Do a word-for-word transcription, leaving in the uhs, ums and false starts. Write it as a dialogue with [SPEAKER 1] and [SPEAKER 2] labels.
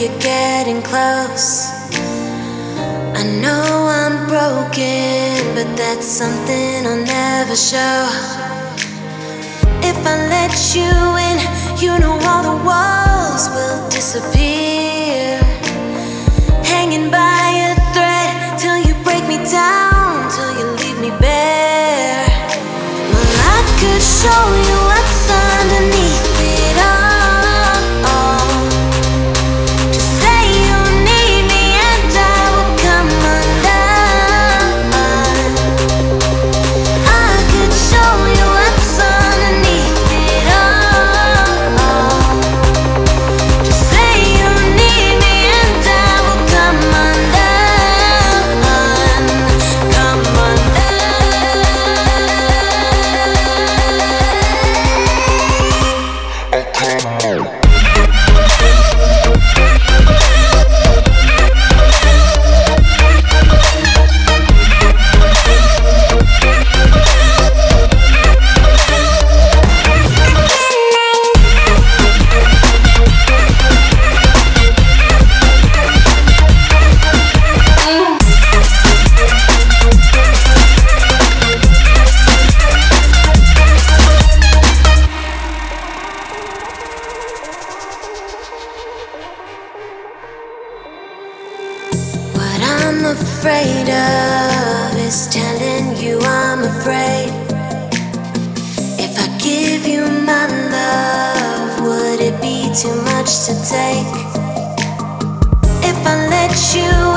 [SPEAKER 1] you're getting close. I know I'm broken, but that's something I'll never show. If I let you in, you know all the walls will disappear. Hanging by a thread till you break me down, till you leave me bare. Well, I could show you what's underneath it all. Just say you need me and I will come undone. I could show you what's underneath it all. Just say you need me and I will come undone. Come undone. What I'm afraid of is telling you I'm afraid. If I give you my love, would it be too much to take? If I let you